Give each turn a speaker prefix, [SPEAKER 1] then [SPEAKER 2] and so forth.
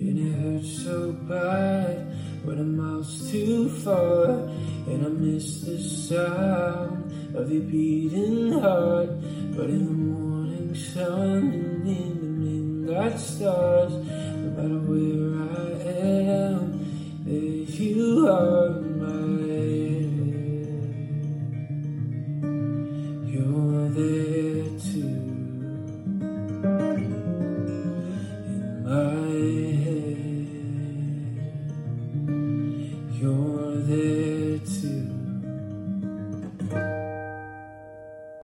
[SPEAKER 1] And it hurts so bad when I'm miles too far, and I miss the sound of your beating heart. But in the morning sun and in the midnight stars, no matter where I am, there you are.